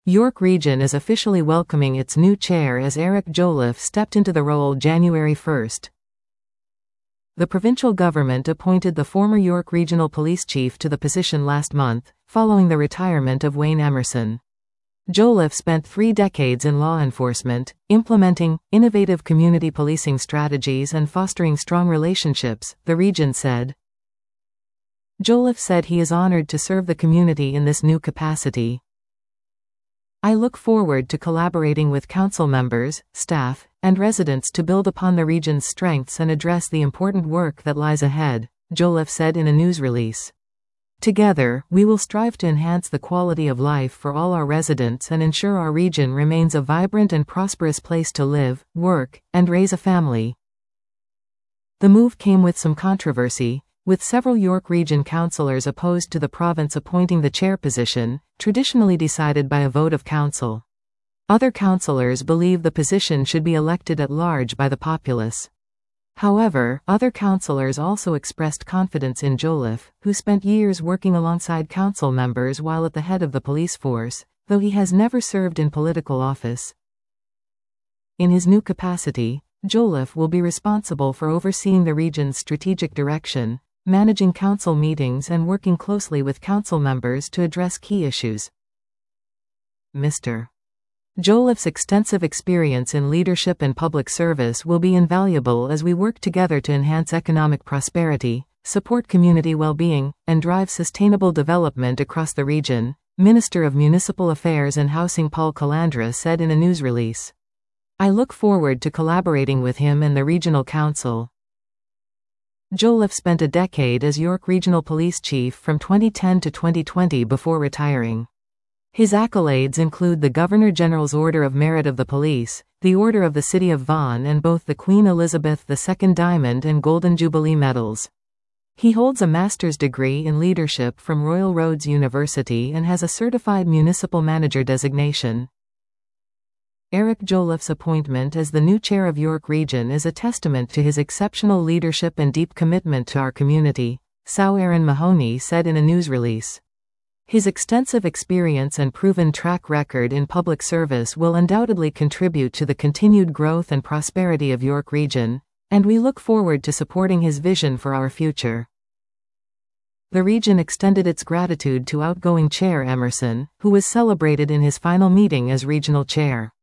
York Region is officially welcoming its new chair as Eric Jolliffe stepped into the role January 1. The provincial government appointed the former York Regional Police Chief to the position last month, following the retirement of Wayne Emerson. Jolliffe spent 3 decades in law enforcement, implementing innovative community policing strategies and fostering strong relationships, the region said. Jolliffe said he is honored to serve the community in this new capacity. I look forward to collaborating with council members, staff, and residents to build upon the region's strengths and address the important work that lies ahead, Jolliffe said in a news release. Together, we will strive to enhance the quality of life for all our residents and ensure our region remains a vibrant and prosperous place to live, work, and raise a family. The move came with some controversy, with several York Region councillors opposed to the province appointing the chair position, traditionally decided by a vote of council. Other councillors believe the position should be elected at large by the populace. However, other councillors also expressed confidence in Jolliffe, who spent years working alongside council members while at the head of the police force, though he has never served in political office. In his new capacity, Jolliffe will be responsible for overseeing the region's strategic direction, managing council meetings and working closely with council members to address key issues. Mr. Jolliffe's extensive experience in leadership and public service will be invaluable as we work together to enhance economic prosperity, support community well-being, and drive sustainable development across the region, Minister of Municipal Affairs and Housing Paul Calandra said in a news release. I look forward to collaborating with him and the Regional Council. Jolliffe spent a decade as York Regional Police Chief from 2010 to 2020 before retiring. His accolades include the Governor-General's Order of Merit of the Police, the Order of the City of Vaughan and both the Queen Elizabeth II Diamond and Golden Jubilee medals. He holds a master's degree in leadership from Royal Roads University and has a certified municipal manager designation. Eric Jolliffe's appointment as the new chair of York Region is a testament to his exceptional leadership and deep commitment to our community, Sue Aaron Mahoney said in a news release. His extensive experience and proven track record in public service will undoubtedly contribute to the continued growth and prosperity of York Region, and we look forward to supporting his vision for our future. The region extended its gratitude to outgoing Chair Emerson, who was celebrated in his final meeting as regional chair.